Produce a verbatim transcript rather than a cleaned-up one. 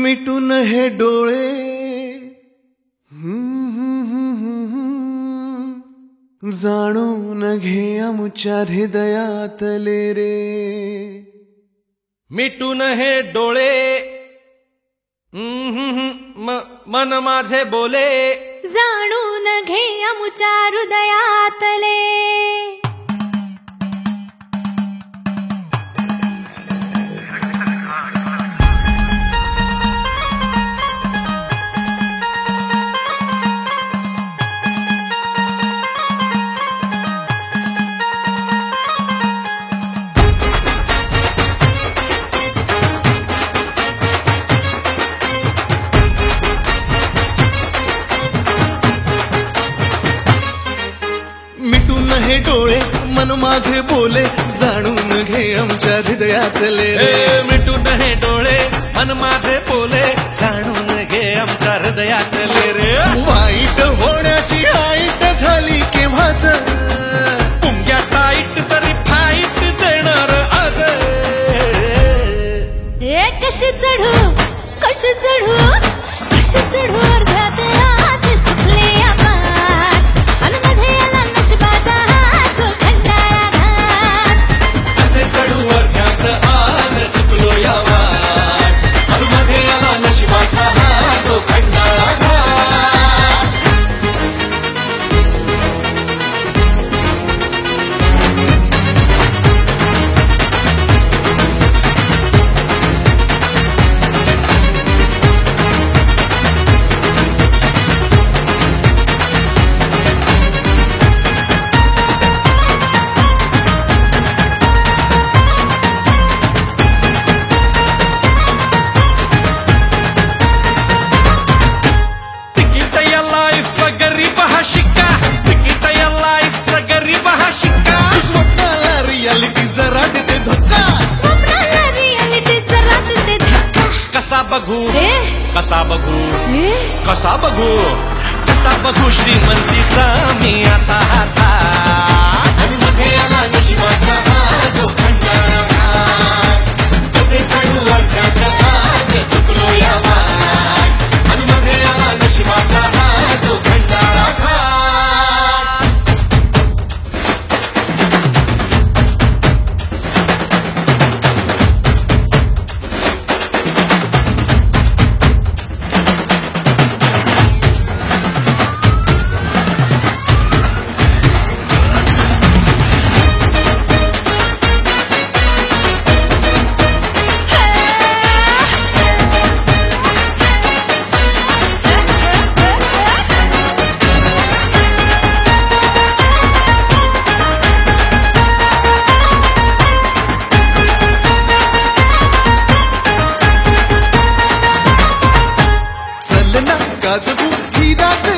मिटून हे डोळे जाणून घे आमच्या हृदयातले रे. मिटून हे डोळे मन माझे बोले जाणून घे आमच्या हृदयातले. हे डोळे मन माझे बोले जाणून घे आमच्या हृदयातले रे. मिटून हे डोळे मन माझे बोले जाणून घे आमच्या हृदयातले रे. वाईट होण्याची हाईट झाली केव्हाच पुंग्या टाईट तरी फाईट देणार आज. ए कशी चढू कशी चढू कशी चढू अर्ध्यात आज चुकले आपण अन मध्ये आला नशिबाचा खंडाळा घाट. असे चढू अर्ध्यात आज चुकलो या वाट अन मध्ये आला नशिबाचा तो खंडाळा घाट. कसा बघू कसा बघू कसा बघू कसा बघू श्रीमंतीचा मी आता हातात आणि मध्ये आला नशिबाचा जो खंडाळा घाट. कसे चढू अर्ध्यात आज चुकलो या वाट आणि मध्ये आला नशिबाचा जो खंडाळा घाट. गाजवू ही रात